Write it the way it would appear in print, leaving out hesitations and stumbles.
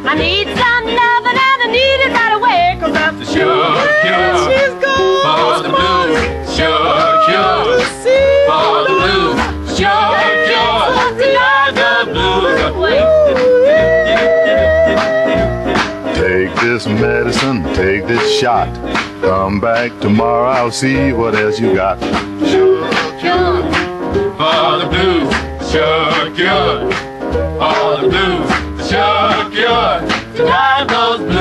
I need some loving and I need it right away, 'cause that's the sure cure. She's gone for the blues. Sure cure for the blues. Sure cure to drive the blues away. Take this medicine, take this shot. Come back tomorrow, I'll see what else you got. Sure cure For the blues, sure cure. For the blues, sure cure. To drive those blues